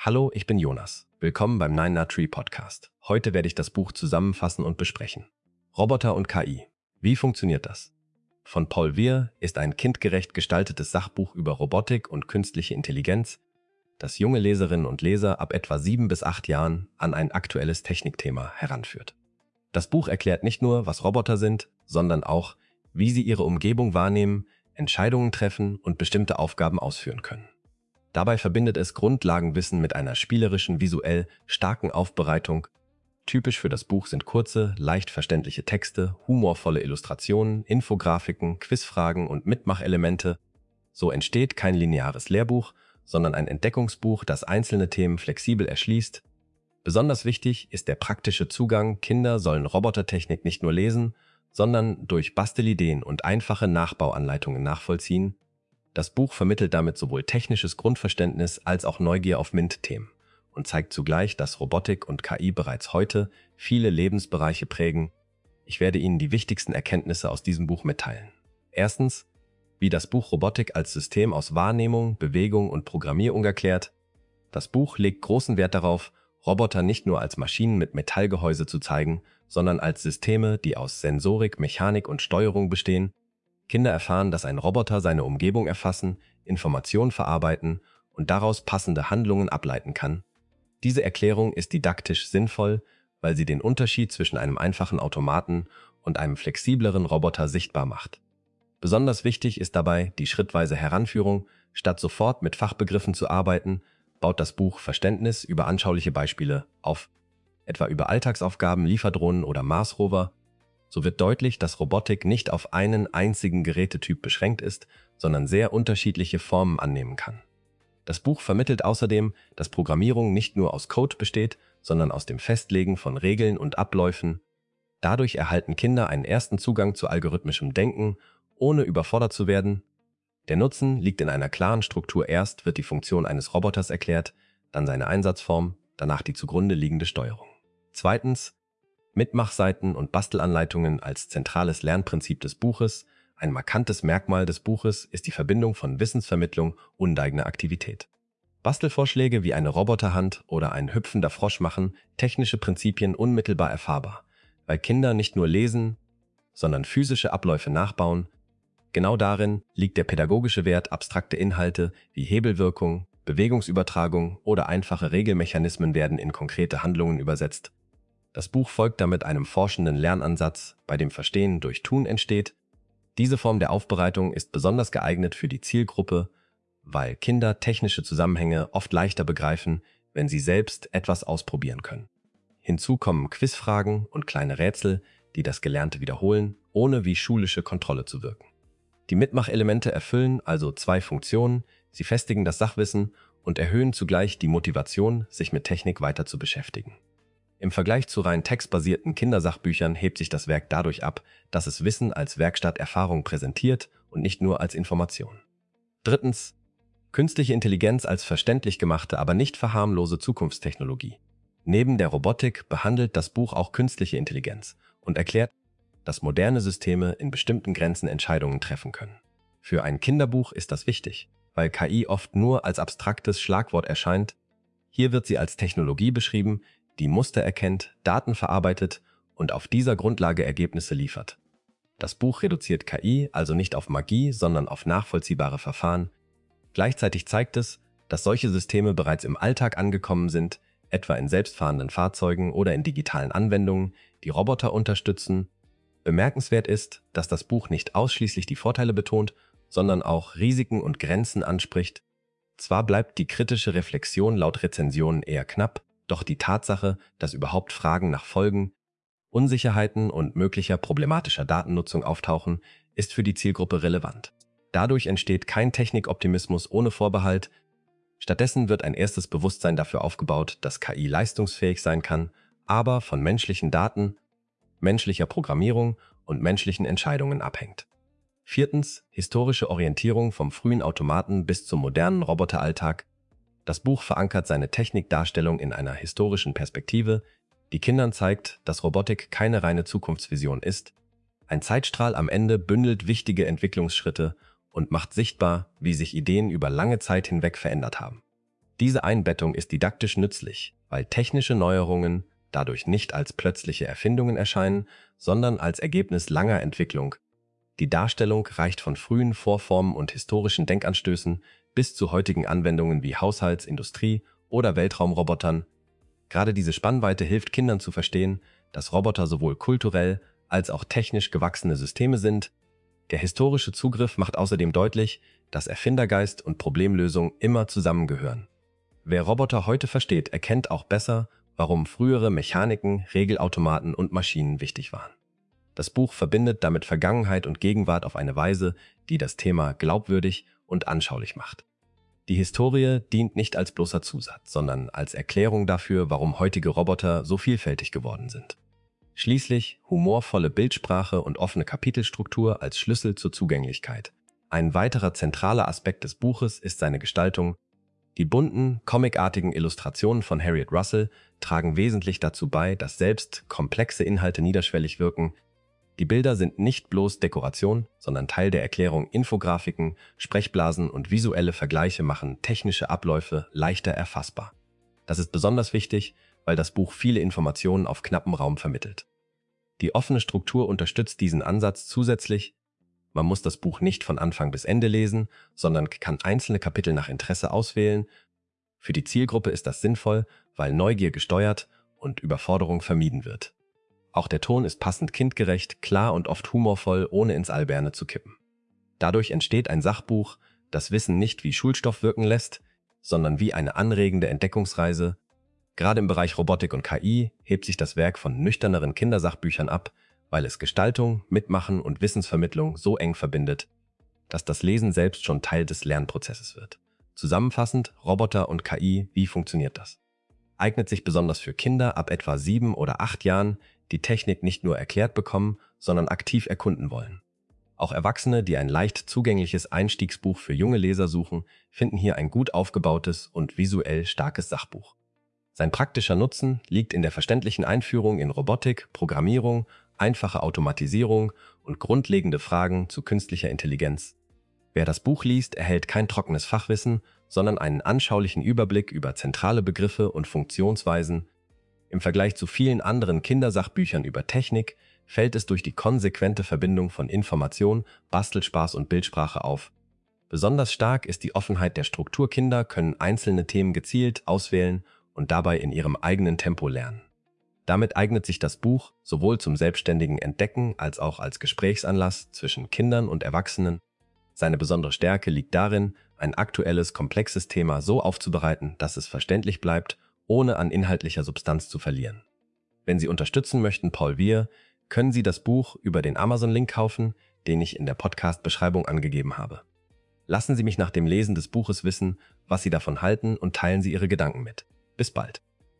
Hallo, ich bin Jonas. Willkommen beim Nine Nut Tree Podcast. Heute werde ich das Buch zusammenfassen und besprechen. Roboter und KI. Wie funktioniert das? Von Paul Weir ist ein kindgerecht gestaltetes Sachbuch über Robotik und künstliche Intelligenz, das junge Leserinnen und Leser ab etwa 7 bis 8 Jahren an ein aktuelles Technikthema heranführt. Das Buch erklärt nicht nur, was Roboter sind, sondern auch, wie sie ihre Umgebung wahrnehmen, Entscheidungen treffen und bestimmte Aufgaben ausführen können. Dabei verbindet es Grundlagenwissen mit einer spielerischen, visuell starken Aufbereitung. Typisch für das Buch sind kurze, leicht verständliche Texte, humorvolle Illustrationen, Infografiken, Quizfragen und Mitmachelemente. So entsteht kein lineares Lehrbuch, sondern ein Entdeckungsbuch, das einzelne Themen flexibel erschließt. Besonders wichtig ist der praktische Zugang. Kinder sollen Robotertechnik nicht nur lesen, sondern durch Bastelideen und einfache Nachbauanleitungen nachvollziehen. Das Buch vermittelt damit sowohl technisches Grundverständnis als auch Neugier auf MINT-Themen und zeigt zugleich, dass Robotik und KI bereits heute viele Lebensbereiche prägen. Ich werde Ihnen die wichtigsten Erkenntnisse aus diesem Buch mitteilen. Erstens, wie das Buch Robotik als System aus Wahrnehmung, Bewegung und Programmierung erklärt. Das Buch legt großen Wert darauf, Roboter nicht nur als Maschinen mit Metallgehäuse zu zeigen, sondern als Systeme, die aus Sensorik, Mechanik und Steuerung bestehen. Kinder erfahren, dass ein Roboter seine Umgebung erfassen, Informationen verarbeiten und daraus passende Handlungen ableiten kann. Diese Erklärung ist didaktisch sinnvoll, weil sie den Unterschied zwischen einem einfachen Automaten und einem flexibleren Roboter sichtbar macht. Besonders wichtig ist dabei die schrittweise Heranführung. Statt sofort mit Fachbegriffen zu arbeiten, baut das Buch Verständnis über anschauliche Beispiele auf, etwa über Alltagsaufgaben, Lieferdrohnen oder Mars-Rover. So wird deutlich, dass Robotik nicht auf einen einzigen Gerätetyp beschränkt ist, sondern sehr unterschiedliche Formen annehmen kann. Das Buch vermittelt außerdem, dass Programmierung nicht nur aus Code besteht, sondern aus dem Festlegen von Regeln und Abläufen. Dadurch erhalten Kinder einen ersten Zugang zu algorithmischem Denken, ohne überfordert zu werden. Der Nutzen liegt in einer klaren Struktur. Erst wird die Funktion eines Roboters erklärt, dann seine Einsatzform, danach die zugrunde liegende Steuerung. Zweitens, Mitmachseiten und Bastelanleitungen als zentrales Lernprinzip des Buches. Ein markantes Merkmal des Buches ist die Verbindung von Wissensvermittlung und eigener Aktivität. Bastelvorschläge wie eine Roboterhand oder ein hüpfender Frosch machen technische Prinzipien unmittelbar erfahrbar, weil Kinder nicht nur lesen, sondern physische Abläufe nachbauen. Genau darin liegt der pädagogische Wert. Abstrakte Inhalte wie Hebelwirkung, Bewegungsübertragung oder einfache Regelmechanismen werden in konkrete Handlungen übersetzt. Das Buch folgt damit einem forschenden Lernansatz, bei dem Verstehen durch Tun entsteht. Diese Form der Aufbereitung ist besonders geeignet für die Zielgruppe, weil Kinder technische Zusammenhänge oft leichter begreifen, wenn sie selbst etwas ausprobieren können. Hinzu kommen Quizfragen und kleine Rätsel, die das Gelernte wiederholen, ohne wie schulische Kontrolle zu wirken. Die Mitmachelemente erfüllen also zwei Funktionen: Sie festigen das Sachwissen und erhöhen zugleich die Motivation, sich mit Technik weiter zu beschäftigen. Im Vergleich zu rein textbasierten Kindersachbüchern hebt sich das Werk dadurch ab, dass es Wissen als Werkstatterfahrung präsentiert und nicht nur als Information. Drittens, künstliche Intelligenz als verständlich gemachte, aber nicht verharmlose Zukunftstechnologie. Neben der Robotik behandelt das Buch auch künstliche Intelligenz und erklärt, dass moderne Systeme in bestimmten Grenzen Entscheidungen treffen können. Für ein Kinderbuch ist das wichtig, weil KI oft nur als abstraktes Schlagwort erscheint. Hier wird sie als Technologie beschrieben, die Muster erkennt, Daten verarbeitet und auf dieser Grundlage Ergebnisse liefert. Das Buch reduziert KI also nicht auf Magie, sondern auf nachvollziehbare Verfahren. Gleichzeitig zeigt es, dass solche Systeme bereits im Alltag angekommen sind, etwa in selbstfahrenden Fahrzeugen oder in digitalen Anwendungen, die Roboter unterstützen. Bemerkenswert ist, dass das Buch nicht ausschließlich die Vorteile betont, sondern auch Risiken und Grenzen anspricht. Zwar bleibt die kritische Reflexion laut Rezensionen eher knapp, doch die Tatsache, dass überhaupt Fragen nach Folgen, Unsicherheiten und möglicher problematischer Datennutzung auftauchen, ist für die Zielgruppe relevant. Dadurch entsteht kein Technikoptimismus ohne Vorbehalt. Stattdessen wird ein erstes Bewusstsein dafür aufgebaut, dass KI leistungsfähig sein kann, aber von menschlichen Daten, menschlicher Programmierung und menschlichen Entscheidungen abhängt. Viertens, historische Orientierung vom frühen Automaten bis zum modernen Roboteralltag. Das Buch verankert seine Technikdarstellung in einer historischen Perspektive, die Kindern zeigt, dass Robotik keine reine Zukunftsvision ist. Ein Zeitstrahl am Ende bündelt wichtige Entwicklungsschritte und macht sichtbar, wie sich Ideen über lange Zeit hinweg verändert haben. Diese Einbettung ist didaktisch nützlich, weil technische Neuerungen dadurch nicht als plötzliche Erfindungen erscheinen, sondern als Ergebnis langer Entwicklung. Die Darstellung reicht von frühen Vorformen und historischen Denkanstößen bis zu heutigen Anwendungen wie Haushalts-, Industrie- oder Weltraumrobotern. Gerade diese Spannweite hilft Kindern zu verstehen, dass Roboter sowohl kulturell als auch technisch gewachsene Systeme sind. Der historische Zugriff macht außerdem deutlich, dass Erfindergeist und Problemlösung immer zusammengehören. Wer Roboter heute versteht, erkennt auch besser, warum frühere Mechaniken, Regelautomaten und Maschinen wichtig waren. Das Buch verbindet damit Vergangenheit und Gegenwart auf eine Weise, die das Thema glaubwürdig und anschaulich macht. Die Historie dient nicht als bloßer Zusatz, sondern als Erklärung dafür, warum heutige Roboter so vielfältig geworden sind. Schließlich humorvolle Bildsprache und offene Kapitelstruktur als Schlüssel zur Zugänglichkeit. Ein weiterer zentraler Aspekt des Buches ist seine Gestaltung. Die bunten, comicartigen Illustrationen von Harriet Russell tragen wesentlich dazu bei, dass selbst komplexe Inhalte niederschwellig wirken. Die Bilder sind nicht bloß Dekoration, sondern Teil der Erklärung. Infografiken, Sprechblasen und visuelle Vergleiche machen technische Abläufe leichter erfassbar. Das ist besonders wichtig, weil das Buch viele Informationen auf knappem Raum vermittelt. Die offene Struktur unterstützt diesen Ansatz zusätzlich. Man muss das Buch nicht von Anfang bis Ende lesen, sondern kann einzelne Kapitel nach Interesse auswählen. Für die Zielgruppe ist das sinnvoll, weil Neugier gesteuert und Überforderung vermieden wird. Auch der Ton ist passend kindgerecht, klar und oft humorvoll, ohne ins Alberne zu kippen. Dadurch entsteht ein Sachbuch, das Wissen nicht wie Schulstoff wirken lässt, sondern wie eine anregende Entdeckungsreise. Gerade im Bereich Robotik und KI hebt sich das Werk von nüchterneren Kindersachbüchern ab, weil es Gestaltung, Mitmachen und Wissensvermittlung so eng verbindet, dass das Lesen selbst schon Teil des Lernprozesses wird. Zusammenfassend, Roboter und KI, wie funktioniert das? Eignet sich besonders für Kinder ab etwa 7 oder 8 Jahren, die Technik nicht nur erklärt bekommen, sondern aktiv erkunden wollen. Auch Erwachsene, die ein leicht zugängliches Einstiegsbuch für junge Leser suchen, finden hier ein gut aufgebautes und visuell starkes Sachbuch. Sein praktischer Nutzen liegt in der verständlichen Einführung in Robotik, Programmierung, einfache Automatisierung und grundlegende Fragen zu künstlicher Intelligenz. Wer das Buch liest, erhält kein trockenes Fachwissen, sondern einen anschaulichen Überblick über zentrale Begriffe und Funktionsweisen. Im Vergleich zu vielen anderen Kindersachbüchern über Technik fällt es durch die konsequente Verbindung von Information, Bastelspaß und Bildsprache auf. Besonders stark ist die Offenheit der Struktur. Kinder können einzelne Themen gezielt auswählen und dabei in ihrem eigenen Tempo lernen. Damit eignet sich das Buch sowohl zum selbstständigen Entdecken als auch als Gesprächsanlass zwischen Kindern und Erwachsenen. Seine besondere Stärke liegt darin, ein aktuelles, komplexes Thema so aufzubereiten, dass es verständlich bleibt, ohne an inhaltlicher Substanz zu verlieren. Wenn Sie unterstützen möchten, Paul Vier, können Sie das Buch über den Amazon-Link kaufen, den ich in der Podcast-Beschreibung angegeben habe. Lassen Sie mich nach dem Lesen des Buches wissen, was Sie davon halten und teilen Sie Ihre Gedanken mit. Bis bald.